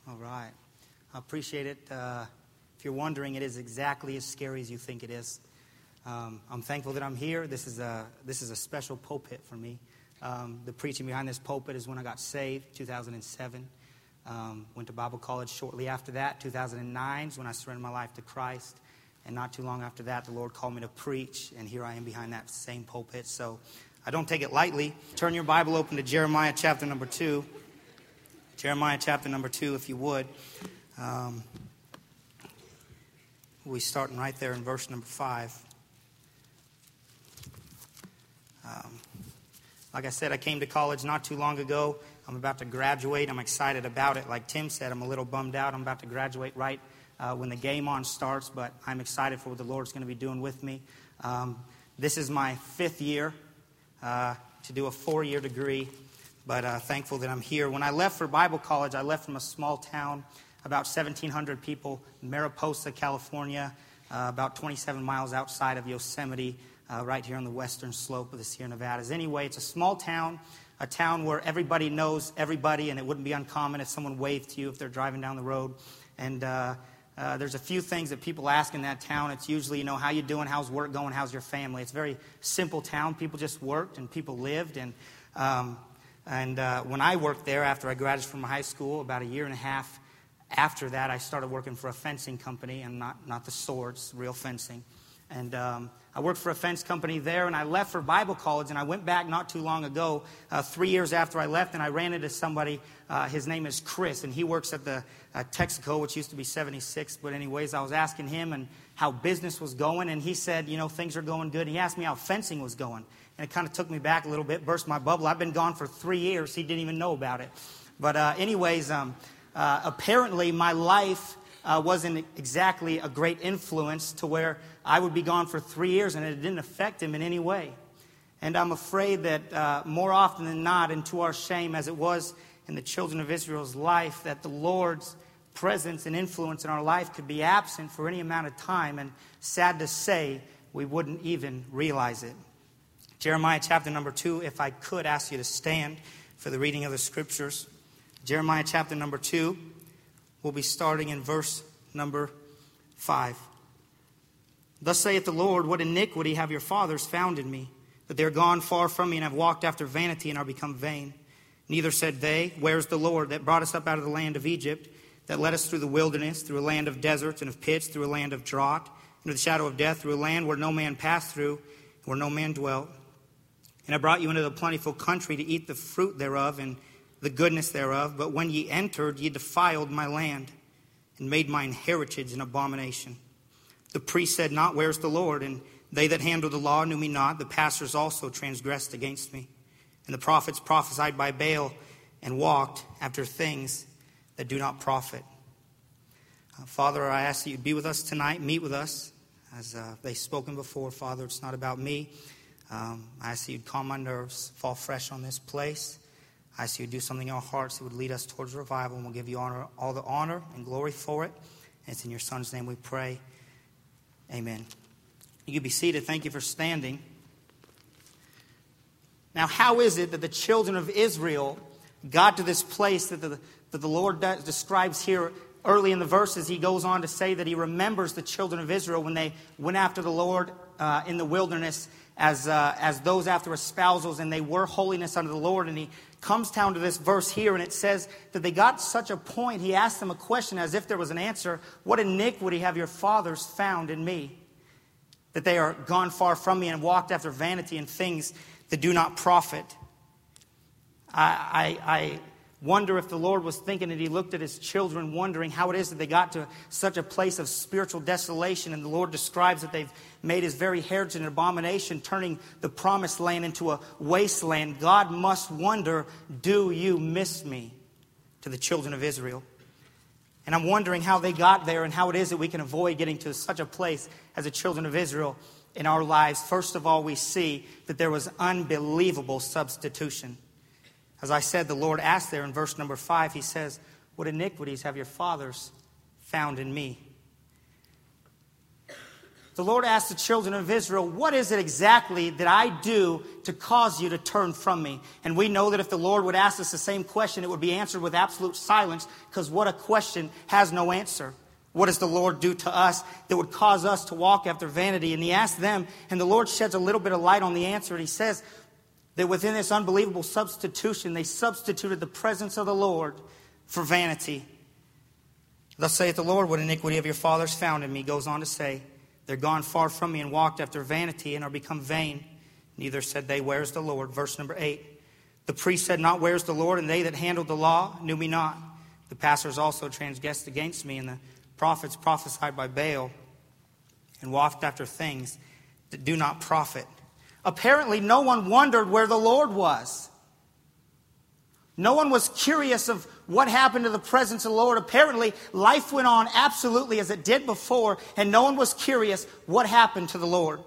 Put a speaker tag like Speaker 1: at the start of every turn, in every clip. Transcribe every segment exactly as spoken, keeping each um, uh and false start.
Speaker 1: All right. I appreciate it. Uh, if you're wondering, it is exactly as scary as you think it is. Um, I'm thankful that I'm here. This is a this is a special pulpit for me. Um, the preaching behind this pulpit is when I got saved, two thousand seven. Um, went to Bible college shortly after that. two thousand nine is when I surrendered my life to Christ. And not too long after that, the Lord called me to preach. And here I am behind that same pulpit. So I don't take it lightly. Turn your Bible open to Jeremiah chapter number two. Jeremiah chapter number two, if you would. Um, we're starting right there in verse number five. Um, like I said, I came to college not too long ago. I'm about to graduate. I'm excited about it. Like Tim said, I'm a little bummed out. I'm about to graduate right uh, when the game on starts, but I'm excited for what the Lord's going to be doing with me. Um, this is my fifth year uh, to do a four-year degree. But uh, thankful that I'm here. When I left for Bible college, I left from a small town, about seventeen hundred people, Mariposa, California, uh, about twenty-seven miles outside of Yosemite, uh, right here on the western slope of the Sierra Nevadas. Anyway, it's a small town, a town where everybody knows everybody, and it wouldn't be uncommon if someone waved to you if they're driving down the road. And uh, uh, there's a few things that people ask in that town. It's usually, you know, how you doing, how's work going, how's your family. It's a very simple town. People just worked and people lived, and um, And uh, when I worked there after I graduated from high school, about a year and a half after that, I started working for a fencing company, and not, not the swords, real fencing. And um, I worked for a fence company there, and I left for Bible college, and I went back not too long ago, uh, three years after I left, and I ran into somebody. Uh, his name is Chris, and he works at the uh, Texaco, which used to be seventy-six. But anyways, I was asking him and how business was going, and he said, you know, things are going good. He asked me how fencing was going. And it kind of took me back a little bit, burst my bubble. I've been gone for three years. He didn't even know about it. But uh, anyways, um, uh, apparently my life uh, wasn't exactly a great influence to where I would be gone for three years and it didn't affect him in any way. And I'm afraid that uh, more often than not, and to our shame, as it was in the children of Israel's life, that the Lord's presence and influence in our life could be absent for any amount of time. And sad to say, we wouldn't even realize it. Jeremiah chapter number two, if I could ask you to stand for the reading of the scriptures. Jeremiah chapter number two, we'll be starting in verse number five. Thus saith the Lord, what iniquity have your fathers found in me, that they are gone far from me and have walked after vanity and are become vain. Neither said they, where is the Lord that brought us up out of the land of Egypt, that led us through the wilderness, through a land of deserts and of pits, through a land of drought, into the shadow of death, through a land where no man passed through, where no man dwelt. And I brought you into the plentiful country to eat the fruit thereof and the goodness thereof. But when ye entered, ye defiled my land and made mine heritage an abomination. The priest said not, where is the Lord? And they that handled the law knew me not. The pastors also transgressed against me. And the prophets prophesied by Baal and walked after things that do not profit. Uh, Father, I ask that you be with us tonight. Meet with us. As uh, they've spoken before, Father, it's not about me. Um, I ask that you'd calm my nerves, fall fresh on this place. I ask you to do something in our hearts that would lead us towards revival, and we'll give you honor, all the honor and glory for it. And it's in your Son's name we pray. Amen. You can be seated. Thank you for standing. Now, how is it that the children of Israel got to this place that the, that the Lord describes here early in the verses? He goes on to say that he remembers the children of Israel when they went after the Lord uh, in the wilderness as uh, as those after espousals, and they were holiness unto the Lord. And he comes down to this verse here, and it says that they got to such a point, he asked them a question as if there was an answer. What iniquity have your fathers found in me, that they are gone far from me and walked after vanity and things that do not profit? I, I, I wonder if the Lord was thinking that he looked at his children, wondering how it is that they got to such a place of spiritual desolation. And the Lord describes that they've made his very heritage an abomination, turning the promised land into a wasteland. God must wonder, do you miss me? To the children of Israel. And I'm wondering how they got there and how it is that we can avoid getting to such a place as the children of Israel in our lives. First of all, we see that there was unbelievable substitution. As I said, the Lord asked there in verse number five, he says, what iniquities have your fathers found in me? The Lord asked the children of Israel, what is it exactly that I do to cause you to turn from me? And we know that if the Lord would ask us the same question, it would be answered with absolute silence, because what a question has no answer. What does the Lord do to us that would cause us to walk after vanity? And he asked them, and the Lord sheds a little bit of light on the answer. And he says that within this unbelievable substitution, they substituted the presence of the Lord for vanity. Thus saith the Lord, what iniquity of your fathers found in me, goes on to say, they're gone far from me and walked after vanity and are become vain. Neither said they, where's the Lord? Verse number eight. The priest said not, where's the Lord? And they that handled the law knew me not. The pastors also transgressed against me, and the prophets prophesied by Baal and walked after things that do not profit. Apparently, no one wondered where the Lord was. No one was curious of what happened to the presence of the Lord. Apparently, life went on absolutely as it did before, and no one was curious what happened to the Lord.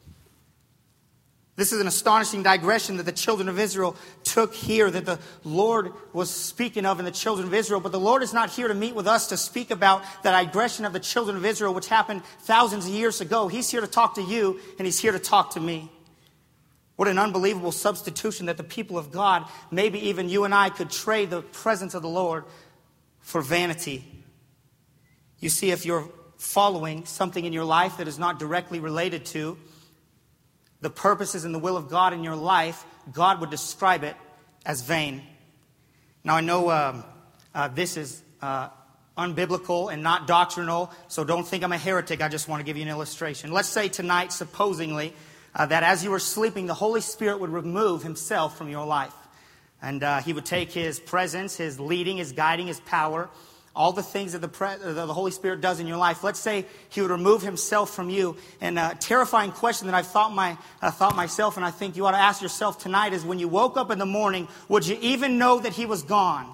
Speaker 1: This is an astonishing digression that the children of Israel took here, that the Lord was speaking of in the children of Israel. But the Lord is not here to meet with us to speak about the digression of the children of Israel, which happened thousands of years ago. He's here to talk to you, and He's here to talk to me. What an unbelievable substitution that the people of God, maybe even you and I, could trade the presence of the Lord for vanity. You see, if you're following something in your life that is not directly related to the purposes and the will of God in your life, God would describe it as vain. Now, I know um, uh, this is uh, unbiblical and not doctrinal, so don't think I'm a heretic. I just want to give you an illustration. Let's say tonight, supposingly, Uh, that as you were sleeping, the Holy Spirit would remove Himself from your life. And uh, He would take His presence, His leading, His guiding, His power, all the things that the, pre- that the Holy Spirit does in your life. Let's say He would remove Himself from you. And a terrifying question that I've thought, my, uh, thought myself, and I think you ought to ask yourself tonight, is when you woke up in the morning, would you even know that He was gone?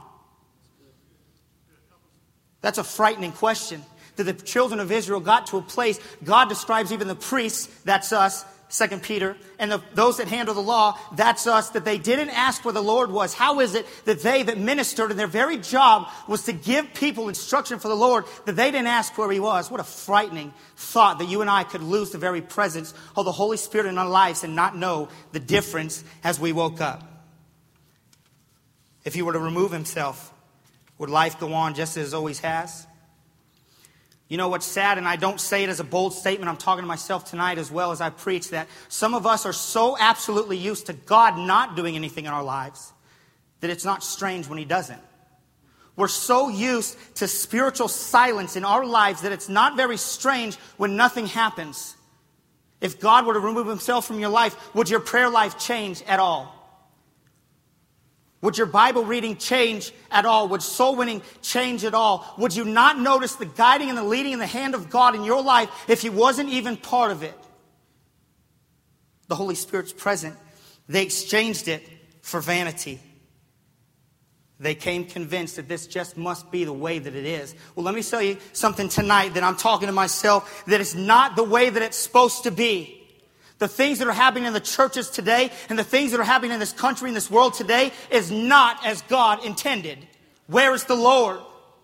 Speaker 1: That's a frightening question. That the children of Israel got to a place, God describes even the priests, that's us, Second Peter, and the, those that handle the law, that's us, that they didn't ask where the Lord was. How is it that they that ministered, and their very job was to give people instruction for the Lord, that they didn't ask where He was? What a frightening thought that you and I could lose the very presence of the Holy Spirit in our lives and not know the difference as we woke up. If He were to remove Himself, would life go on just as it always has? You know what's sad, and I don't say it as a bold statement, I'm talking to myself tonight as well as I preach, that some of us are so absolutely used to God not doing anything in our lives that it's not strange when He doesn't. We're so used to spiritual silence in our lives that it's not very strange when nothing happens. If God were to remove Himself from your life, would your prayer life change at all? Would your Bible reading change at all? Would soul winning change at all? Would you not notice the guiding and the leading in the hand of God in your life if He wasn't even part of it? The Holy Spirit's present. They exchanged it for vanity. They came convinced that this just must be the way that it is. Well, let me tell you something tonight that I'm talking to myself, that it's not the way that it's supposed to be. The things that are happening in the churches today and the things that are happening in this country, in this world today, is not as God intended. Where is the Lord?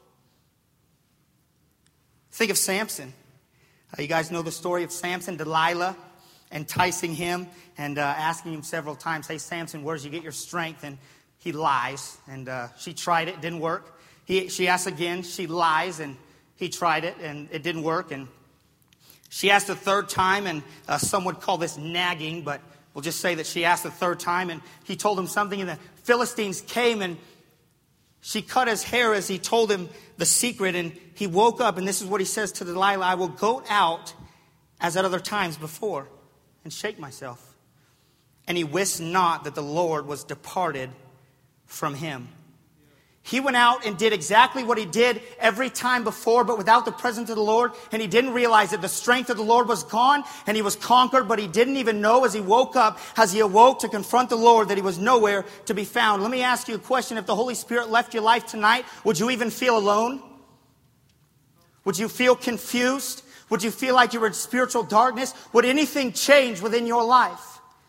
Speaker 1: Think of Samson. Uh, you guys know the story of Samson, Delilah enticing him and uh, asking him several times, hey, Samson, where did you get your strength? And he lies. And uh, she tried it, didn't work. He, she asks again, she lies, and he tried it, and it didn't work. And she asked a third time, and uh, some would call this nagging, but we'll just say that she asked a third time, and he told him something, and the Philistines came, and she cut his hair as he told him the secret, and he woke up, and this is what he says to Delilah, I will go out as at other times before, and shake myself. And he wist not that the Lord was departed from him. He went out and did exactly what he did every time before, but without the presence of the Lord. And he didn't realize that the strength of the Lord was gone and he was conquered, but he didn't even know as he woke up, as he awoke to confront the Lord, that he was nowhere to be found. Let me ask you a question. If the Holy Spirit left your life tonight, would you even feel alone? Would you feel confused? Would you feel like you were in spiritual darkness? Would anything change within your life?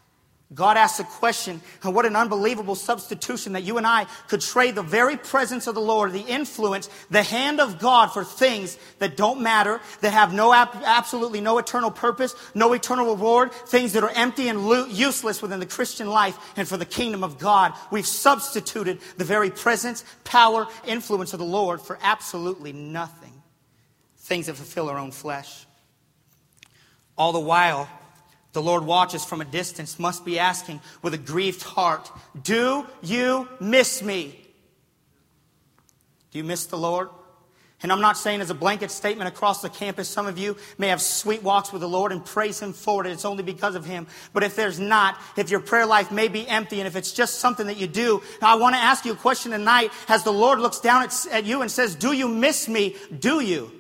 Speaker 1: God asks a question, and what an unbelievable substitution that you and I could trade the very presence of the Lord, the influence, the hand of God for things that don't matter, that have no absolutely no eternal purpose, no eternal reward, things that are empty and lo- useless within the Christian life and for the kingdom of God. We've substituted the very presence, power, influence of the Lord for absolutely nothing. Things that fulfill our own flesh. All the while, the Lord watches from a distance, must be asking with a grieved heart, do you miss me? Do you miss the Lord? And I'm not saying as a blanket statement across the campus, some of you may have sweet walks with the Lord and praise Him for it. It's only because of Him. But if there's not, if your prayer life may be empty, and if it's just something that you do, now I want to ask you a question tonight. As the Lord looks down at, at you and says, do you miss me? Do you?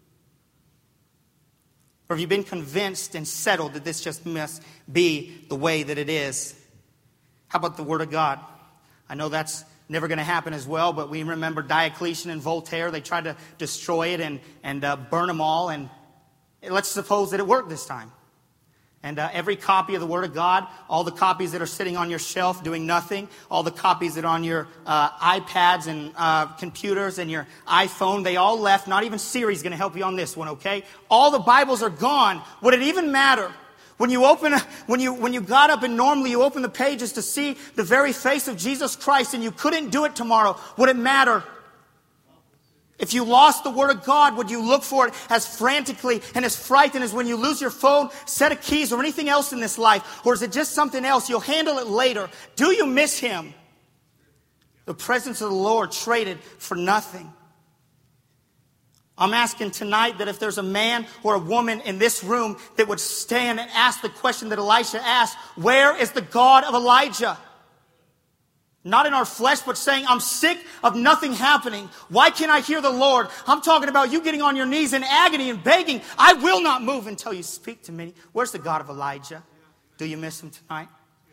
Speaker 1: Or have you been convinced and settled that this just must be the way that it is? How about the Word of God? I know that's never going to happen as well, but we remember Diocletian and Voltaire. They tried to destroy it and, and uh, burn them all. And let's suppose that it worked this time. And uh, every copy of the Word of God, all the copies that are sitting on your shelf doing nothing, all the copies that are on your uh, iPads and uh, computers and your iPhone, they all left. Not even Siri's going to help you on this one, okay? All the Bibles are gone. Would it even matter? When you open, a, when you when you got up and normally you open the pages to see the very face of Jesus Christ and you couldn't do it tomorrow, would it matter? If you lost the Word of God, would you look for it as frantically and as frightened as when you lose your phone, set of keys, or anything else in this life? Or is it just something else? You'll handle it later. Do you miss Him? The presence of the Lord traded for nothing. I'm asking tonight that if there's a man or a woman in this room that would stand and ask the question that Elisha asked, where is the God of Elijah? Not in our flesh, but saying, I'm sick of nothing happening. Why can't I hear the Lord? I'm talking about you getting on your knees in agony and begging. I will not move until you speak to me. Where's the God of Elijah? Do you miss Him tonight?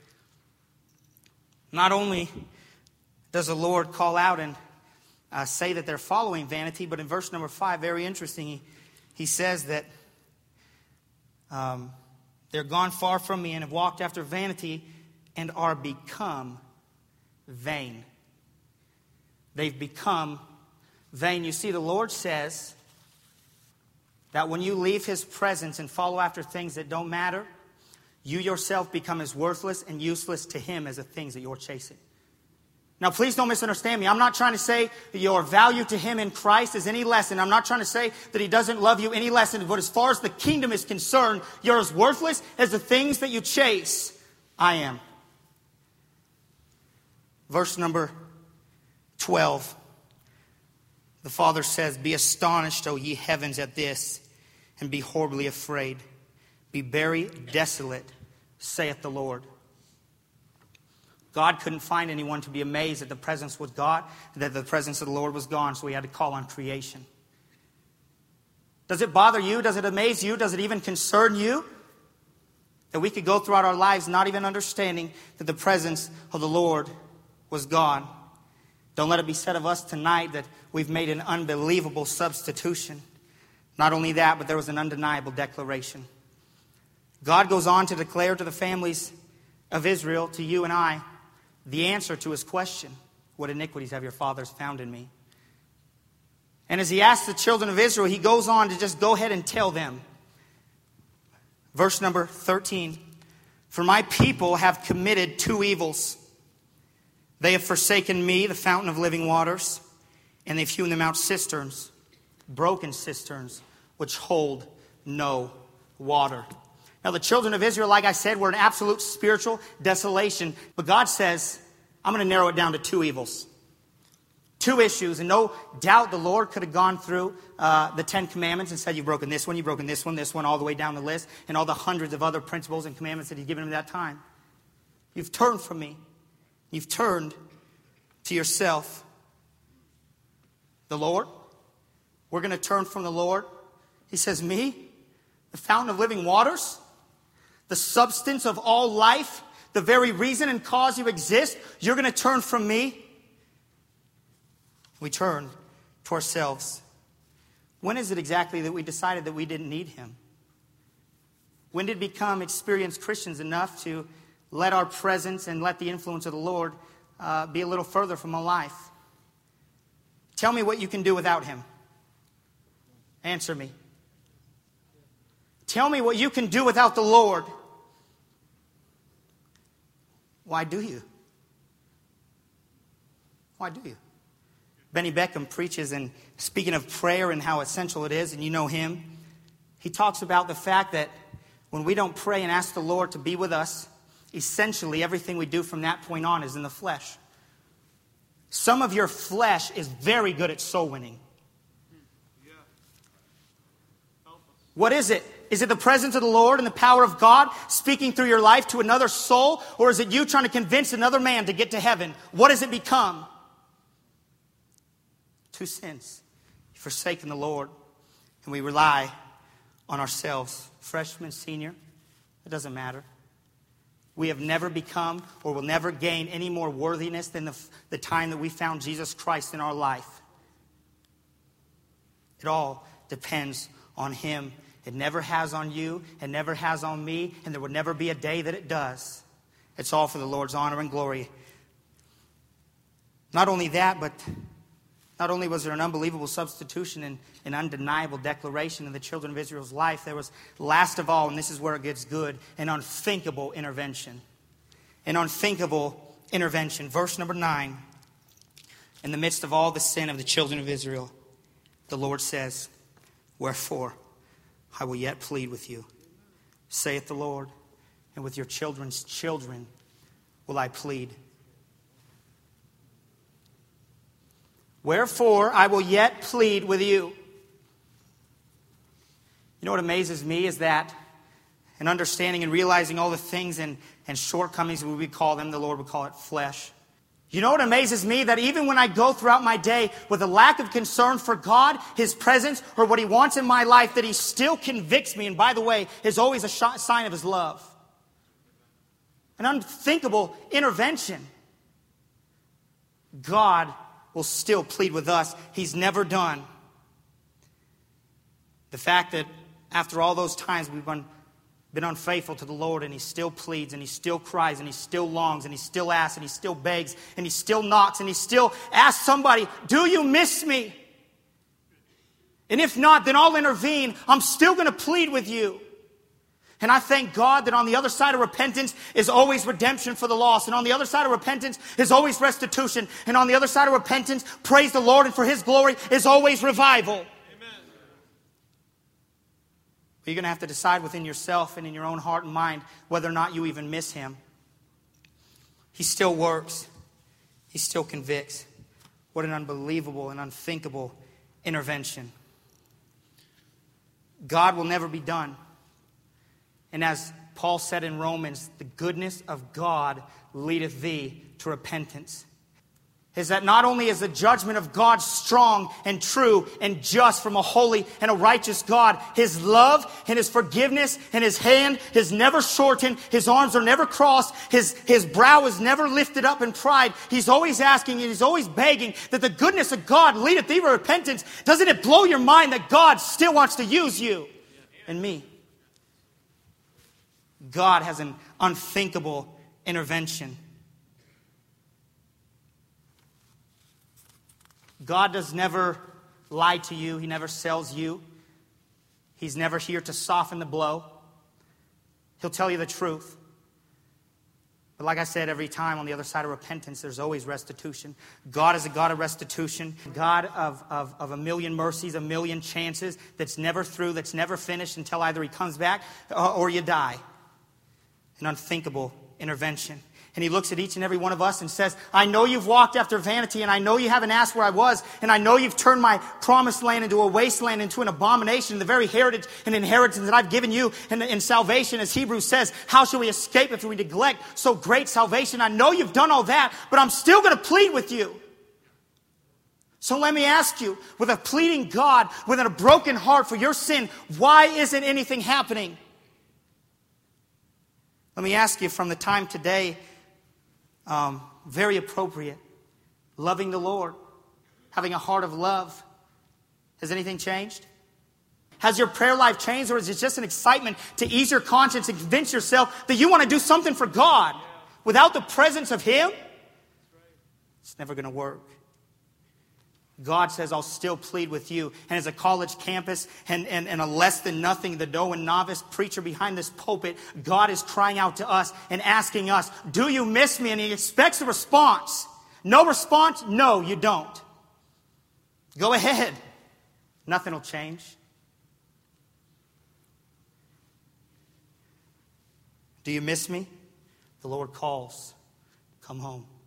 Speaker 1: Not only does the Lord call out and uh, say that they're following vanity, but in verse number five, very interesting, he, he says that um, they're gone far from me and have walked after vanity and are become vain. They've become vain. You see, the Lord says that when you leave His presence and follow after things that don't matter, you yourself become as worthless and useless to Him as the things that you're chasing. Now, please don't misunderstand me. I'm not trying to say that your value to Him in Christ is any less. And I'm not trying to say that He doesn't love you any less. But as far as the kingdom is concerned, you're as worthless as the things that you chase. I am. Verse number twelve. The Father says, be astonished, O ye heavens, at this, and be horribly afraid. Be very desolate, saith the Lord. God couldn't find anyone to be amazed that the presence was God, that the presence of the Lord was gone, so He had to call on creation. Does it bother you? Does it amaze you? Does it even concern you? That we could go throughout our lives not even understanding that the presence of the Lord was gone. Don't let it be said of us tonight that we've made an unbelievable substitution. Not only that, but there was an undeniable declaration. God goes on to declare to the families of Israel, to you and I, the answer to His question, what iniquities have your fathers found in me? And as He asks the children of Israel, He goes on to just go ahead and tell them. Verse number thirteen, for my people have committed two evils. They have forsaken me, the fountain of living waters, and they've hewn them out cisterns, broken cisterns, which hold no water. Now the children of Israel, like I said, were in absolute spiritual desolation. But God says, I'm going to narrow it down to two evils. Two issues. And no doubt the Lord could have gone through uh, the Ten Commandments and said, you've broken this one, you've broken this one, this one, all the way down the list, and all the hundreds of other principles and commandments that He's given him at that time. You've turned from me. You've turned to yourself. The Lord? We're going to turn from the Lord. He says, me? The fountain of living waters? The substance of all life? The very reason and cause you exist? You're going to turn from me? We turn to ourselves. When is it exactly that we decided that we didn't need Him? When did we become experienced Christians enough to let our presence and let the influence of the Lord uh, be a little further from my life. Tell me what you can do without him. Answer me. Tell me what you can do without the Lord. Why do you? Why do you? Benny Beckham preaches, and speaking of prayer and how essential it is, and you know him, he talks about the fact that when we don't pray and ask the Lord to be with us, essentially everything we do from that point on is in the flesh. Some of your flesh is very good at soul winning. What is it? Is it the presence of the Lord and the power of God speaking through your life to another soul? Or is it you trying to convince another man to get to heaven? What does it become? Two sins. You've forsaken the Lord, and we rely on ourselves. Freshman, senior, it doesn't matter. We have never become or will never gain any more worthiness than the, the time that we found Jesus Christ in our life. It all depends on him. It never has on you. It never has on me. And there will never be a day that it does. It's all for the Lord's honor and glory. Not only that, but not only was there an unbelievable substitution and an undeniable declaration in the children of Israel's life, there was, last of all, and this is where it gets good, an unthinkable intervention. An unthinkable intervention. Verse number nine. In the midst of all the sin of the children of Israel, the Lord says, wherefore I will yet plead with you, saith the Lord, and with your children's children will I plead. Wherefore I will yet plead with you. You know what amazes me is that in understanding and realizing all the things and, and shortcomings, we would call them, the Lord would call it flesh. You know what amazes me? That even when I go throughout my day with a lack of concern for God, his presence, or what he wants in my life, that he still convicts me. And by the way, is always a sh- sign of his love. An unthinkable intervention. God will still plead with us. He's never done. The fact that after all those times we've been, been unfaithful to the Lord, and he still pleads, and he still cries, and he still longs, and he still asks, and he still begs, and he still knocks, and he still asks somebody, do you miss me? And if not, then I'll intervene. I'm still going to plead with you. And I thank God that on the other side of repentance is always redemption for the lost. And on the other side of repentance is always restitution. And on the other side of repentance, praise the Lord, and for his glory is always revival. Amen. But you're going to have to decide within yourself and in your own heart and mind whether or not you even miss him. He still works. He still convicts. What an unbelievable and unthinkable intervention. God will never be done. And as Paul said in Romans, the goodness of God leadeth thee to repentance. Is that not only is the judgment of God strong and true and just from a holy and a righteous God, his love and his forgiveness and his hand is never shortened, his arms are never crossed, his, his brow is never lifted up in pride. He's always asking and he's always begging that the goodness of God leadeth thee to repentance. Doesn't it blow your mind that God still wants to use you and me? God has an unthinkable intervention. God does never lie to you. He never sells you. He's never here to soften the blow. He'll tell you the truth. But like I said, every time on the other side of repentance, there's always restitution. God is a God of restitution. God of, of, of a million mercies, a million chances, that's never through, that's never finished until either he comes back or, or you die. An unthinkable intervention. And he looks at each and every one of us and says, I know you've walked after vanity, and I know you haven't asked where I was, and I know you've turned my promised land into a wasteland, into an abomination, the very heritage and inheritance that I've given you in, in salvation. As Hebrews says, how shall we escape if we neglect so great salvation? I know you've done all that, but I'm still going to plead with you. So let me ask you, with a pleading God, with a broken heart for your sin, why isn't anything happening? Let me ask you, from the time today, um, very appropriate, loving the Lord, having a heart of love. Has anything changed? Has your prayer life changed, or is it just an excitement to ease your conscience and convince yourself that you want to do something for God? Without the presence of Him, it's never going to work. God says, I'll still plead with you. And as a college campus and, and, and a less than nothing, the Doan novice preacher behind this pulpit, God is crying out to us and asking us, do you miss me? And He expects a response. No response? No, you don't. Go ahead. Nothing will change. Do you miss me? The Lord calls. Come home.